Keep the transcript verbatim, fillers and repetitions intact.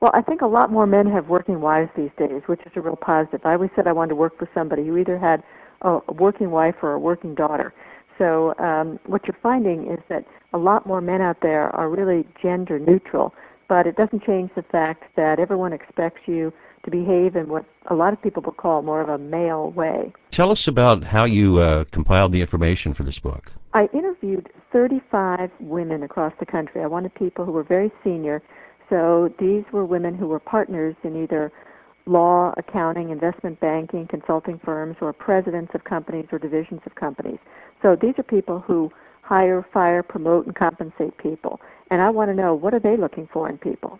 Well, I think a lot more men have working wives these days, which is a real positive. I always said I wanted to work with somebody who either had a working wife or a working daughter. So um, what you're finding is that a lot more men out there are really gender neutral, but it doesn't change the fact that everyone expects you to behave in what a lot of people would call more of a male way. Tell us about how you uh, compiled the information for this book. I interviewed thirty-five women across the country. I wanted people who were very senior. So these were women who were partners in either law, accounting, investment banking, consulting firms, or presidents of companies or divisions of companies. So these are people who hire, fire, promote, and compensate people. And I want to know, what are they looking for in people?